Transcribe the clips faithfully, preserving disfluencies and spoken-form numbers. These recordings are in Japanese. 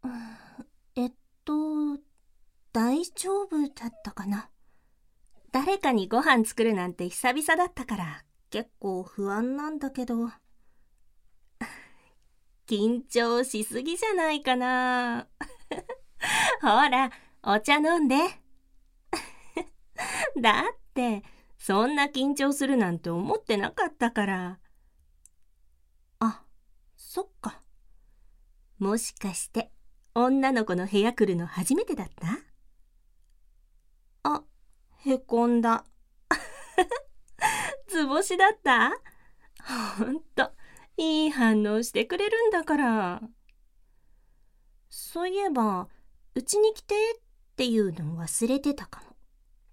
えっと、大丈夫だったかな。誰かにご飯作るなんて久々だったから結構不安なんだけど。緊張しすぎじゃないかな。ほら、お茶飲んで。だって、そんな緊張するなんて思ってなかったから。あ、そっか。もしかして、女の子の部屋来るの初めてだった？あ、へこんだ。図星だった？ほんと、いい反応してくれるんだから。そういえば、うちに来てっていうの忘れてたかも。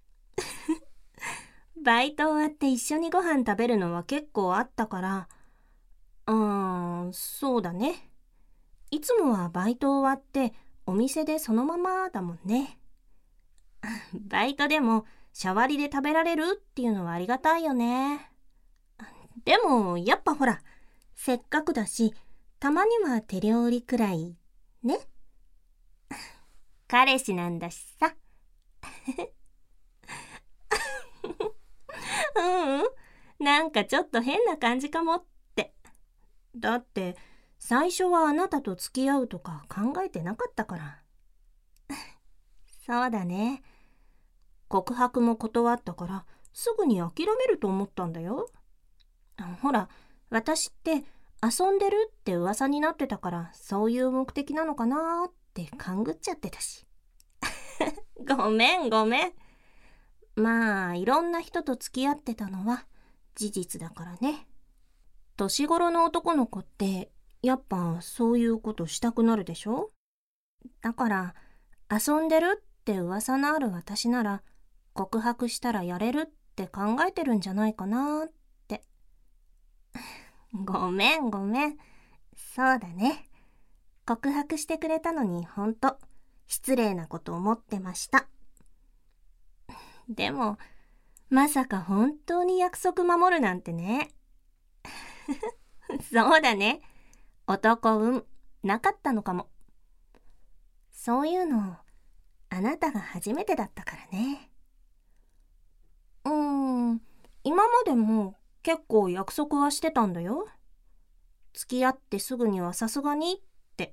バイト終わって一緒にご飯食べるのは結構あったから、うーん、そうだね。いつもはバイト終わってお店でそのままだもんね。バイトでもシャワリで食べられるっていうのはありがたいよね。でもやっぱほら、せっかくだし、たまには手料理くらいね。彼氏なんだしさ。うんうん、なんかちょっと変な感じかもって。だって最初はあなたと付き合うとか考えてなかったから。そうだね。告白も断ったからすぐに諦めると思ったんだよ。ほら、私って遊んでるって噂になってたからそういう目的なのかなって勘ぐっちゃってたし。ごめんごめん。まあいろんな人と付き合ってたのは事実だからね。年頃の男の子ってやっぱそういうことしたくなるでしょ。だから遊んでるって噂のある私なら告白したらやれるって考えてるんじゃないかなって。ごめんごめん。そうだね。告白してくれたのにほんと失礼なこと思ってました。でもまさか本当に約束守るなんてね。そうだね。男運なかったのかも。そういうのあなたが初めてだったからね。うーん、今までも結構約束はしてたんだよ。付き合ってすぐにはさすがにって。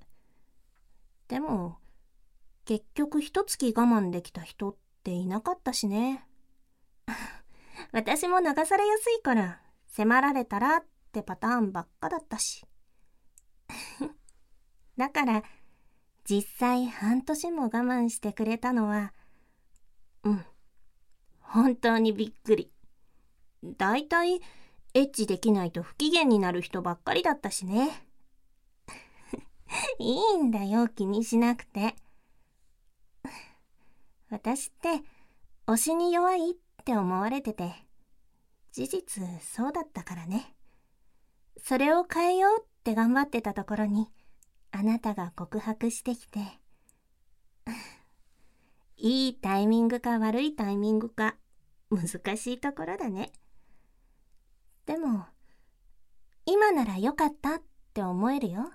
でも結局一月我慢できた人っていなかったしね。私も流されやすいから迫られたらってパターンばっかだったし。だから実際半年も我慢してくれたのは、うん本当にびっくり。だいたいエッチできないと不機嫌になる人ばっかりだったしね。いいんだよ、気にしなくて。私って推しに弱いって思われてて、事実そうだったからね。それを変えようって頑張ってたところにあなたが告白してきて、いいタイミングか悪いタイミングか難しいところだね。でも今ならよかったって思えるよ。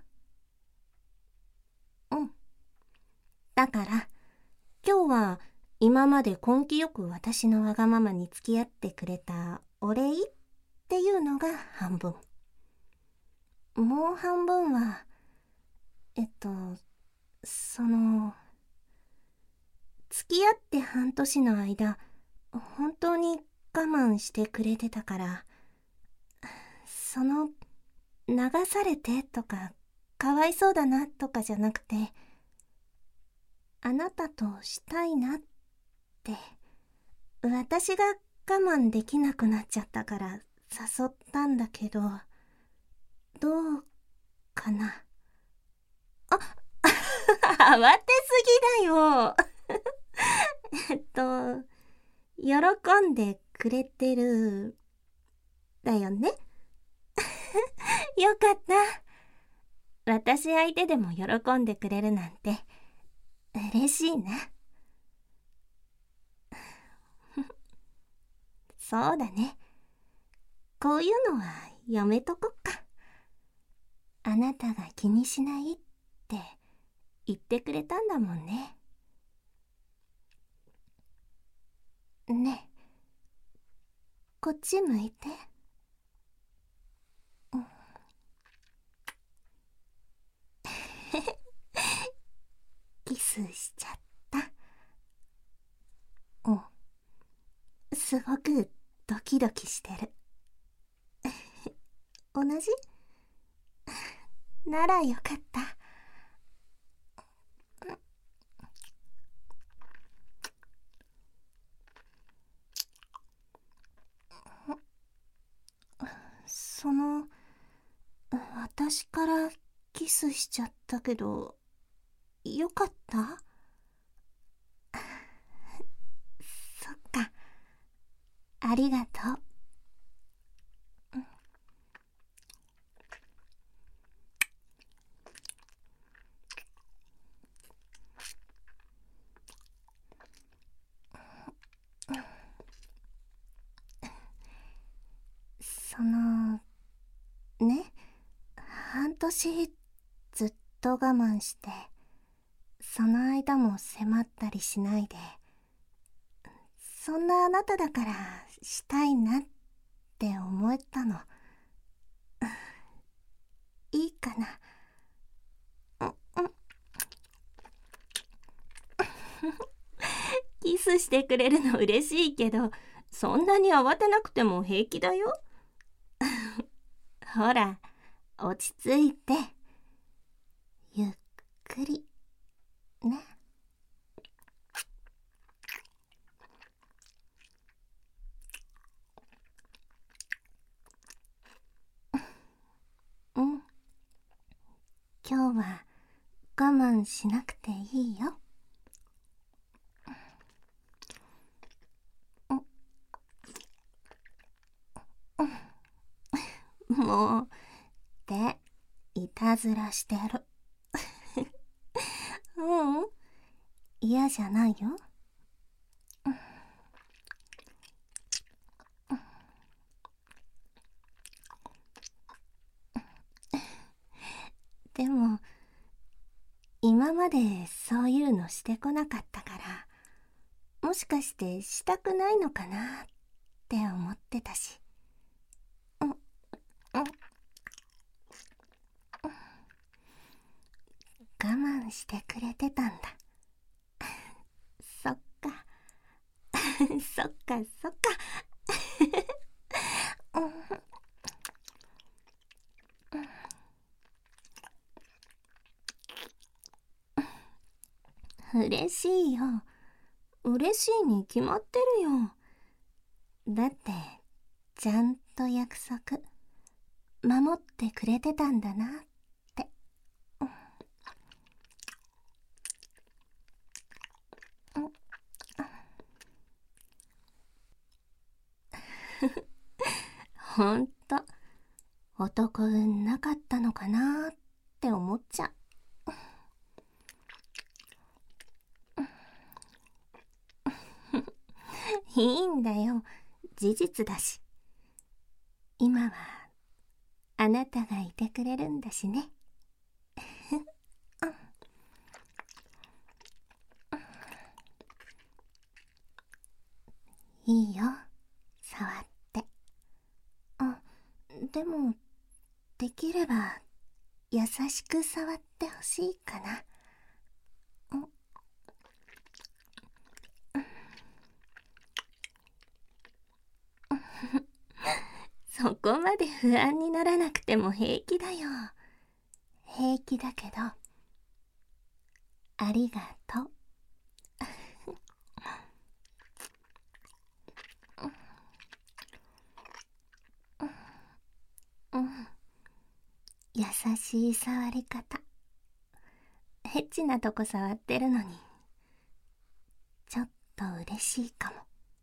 うん。だから今日は今まで根気よく私のわがままに付き合ってくれたお礼っていうのが半分。もう半分はえっとその付き合って半年の間本当に我慢してくれてたから、その流されてとかかわいそうだなとかじゃなくて、あなたとしたいなって私が我慢できなくなっちゃったから誘ったんだけど、どうかな。あ慌てすぎだよ。えっと喜んでくれてるだよね。よかった。私相手でも喜んでくれるなんて嬉しいな。そうだね。こういうのはやめとこっか。あなたが気にしないって言ってくれたんだもんね。ねえ、こっち向いて。キスしちゃった。うん。すごくドキドキしてる。同じ？ならよかった。その、私からキスしちゃったけど、よかった？そっか。ありがとう。その、ね、半年ずっと我慢して、その間も迫ったりしないで、そんなあなただからしたいなって思えたの。いいかな？キスしてくれるの嬉しいけど、そんなに慌てなくても平気だよ。ほら、落ち着いて。ゆっくりね。うん。今日は我慢しなくていいよ。もうっていたずらしてる。ううん、嫌じゃないよ。でも今までそういうのしてこなかったから、もしかしてしたくないのかなって思ってたし。うん、うん、我慢してくれてたんだ。そっか。そっかそっか。嬉しいよ。嬉しいに決まってるよ。だってちゃんと約束守ってくれてたんだなって。ほんと男運なかったのかなって思っちゃう。いいんだよ、事実だし。今はあなたがいてくれるんだしね。いいよ、触って。あ、でもできれば優しく触ってほしいかな。そこまで不安にならなくても平気だよ。平気だけど、ありがとう。うん、優しい触り方。エッチなとこ触ってるのにちょっと嬉しいかも。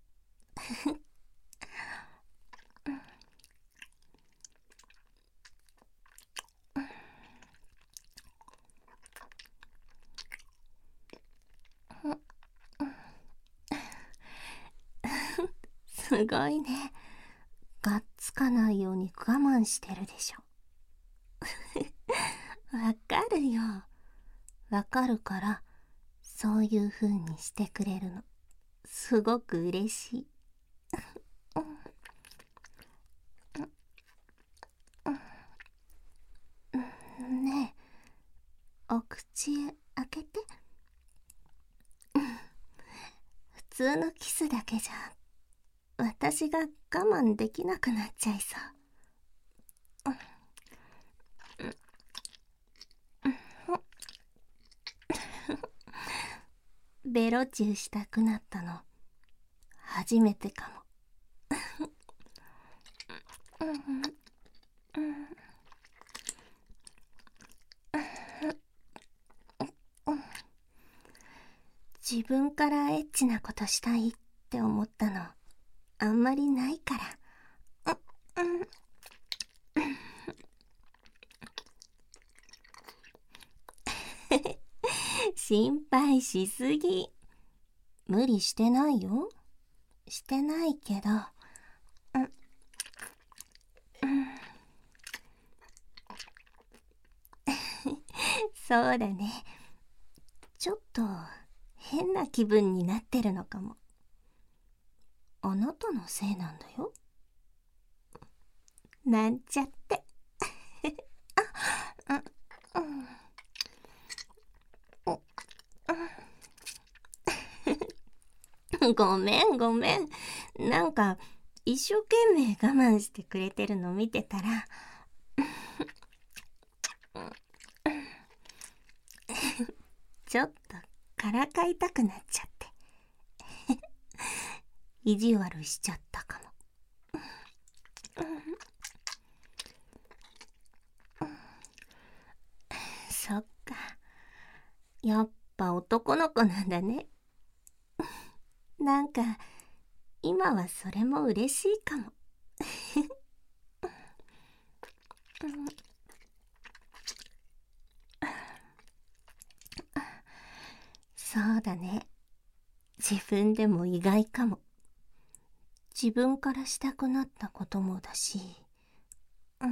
すごいね。がっつかないように我慢してるでしょ。わかるよ。 わかるから、そういう風にしてくれるの。すごく嬉しい。ねえ、お口開けて。普通のキスだけじゃ、私が我慢できなくなっちゃいそう。ベロチューしたくなったの初めてかも。自分からエッチなことしたいって思ったのあんまりないから。心配しすぎ。無理してないよ。してないけど、うんうんそうだね。ちょっと変な気分になってるのかも。あなたのせいなんだよ。なんちゃって。あ、うん、うん、ごめんごめん。なんか一生懸命我慢してくれてるの見てたらちょっとからかいたくなっちゃって意地悪しちゃったかも。そっか、やっぱ男の子なんだね。なんか今はそれも嬉しいかも。そうだね。自分でも意外かも。自分からしたくなったこともだし、うん、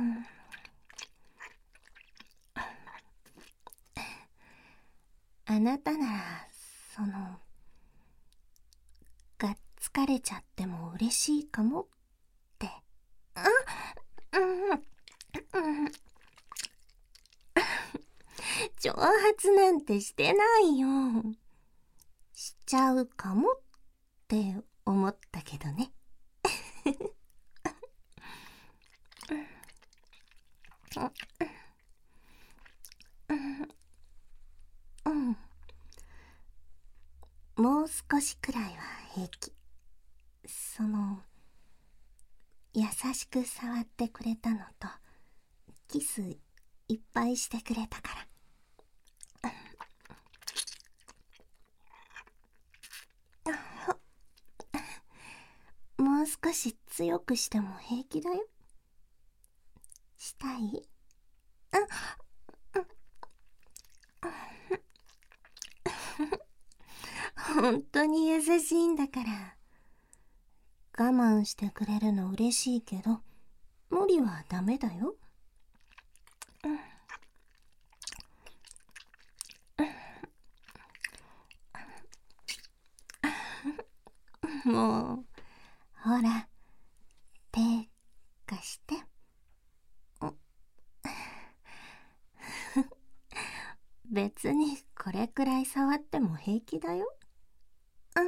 あなたならそのがっつかれちゃっても嬉しいかもって。あ、うん、うん、挑発なんてしてないよ。しちゃうかもって思ったけどね。うん、もう少しくらいは平気。その優しく触ってくれたのとキスいっぱいしてくれたから。もう少し強くしても平気だよ。したい？本当に優しいんだから。我慢してくれるの嬉しいけど、無理はダメだよ。もう、ほら、手貸して。別にこれくらい触っても平気だよ。うん、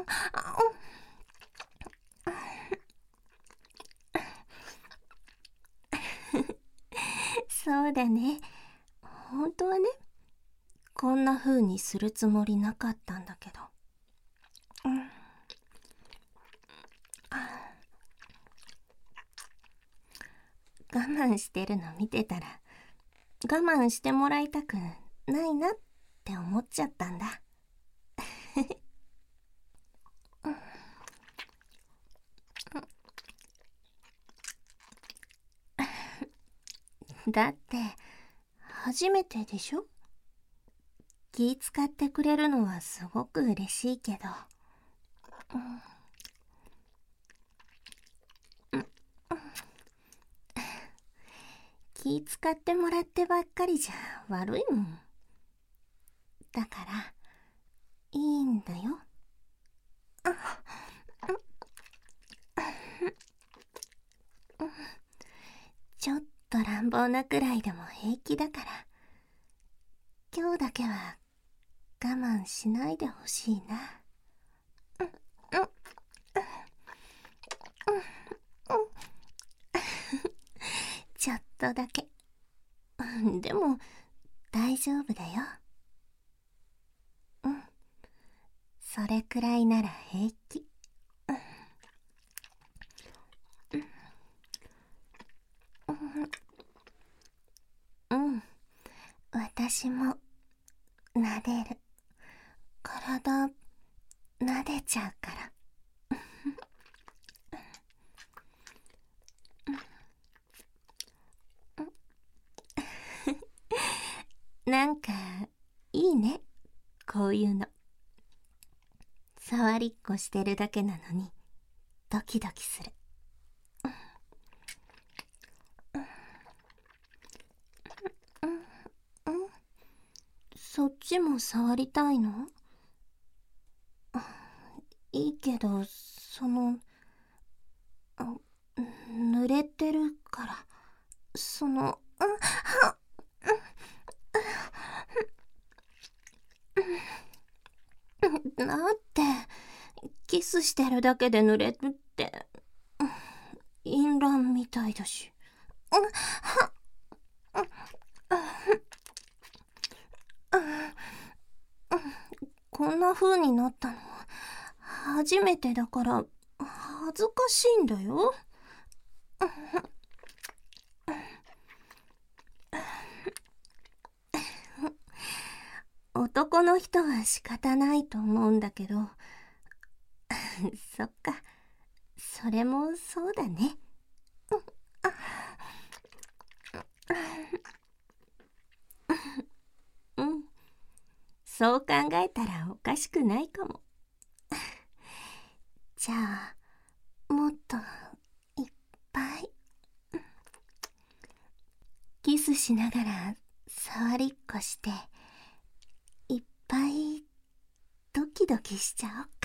そうだね。本当はね、こんな風にするつもりなかったんだけど。うん、我慢してるの見てたら、我慢してもらいたくないなって思っちゃったんだ。だって初めてでしょ。気使ってくれるのはすごく嬉しいけど、気使ってもらってばっかりじゃ悪いもん。 だからいいんだよ。ちょっと乱暴なくらいでも平気だから、今日だけは我慢しないでほしいな。ちょっとだけ。でも大丈夫だよ。うん。それくらいなら平気。うん。私も撫でる。体撫でちゃうから。なんかいいね、こういうの。触りっこしてるだけなのにドキドキする。そっちも触りたいの？いいけど、その濡れてるから、そのだってキスしてるだけで濡れるって淫乱みたいだし。こんな風になったの初めてだから恥ずかしいんだよ。男の人は仕方ないと思うんだけど、そっか、それもそうだね。うん、そう考えたらおかしくないかも。じゃあもっといっぱいキスしながら触りっこして、いっぱいドキドキしちゃおう。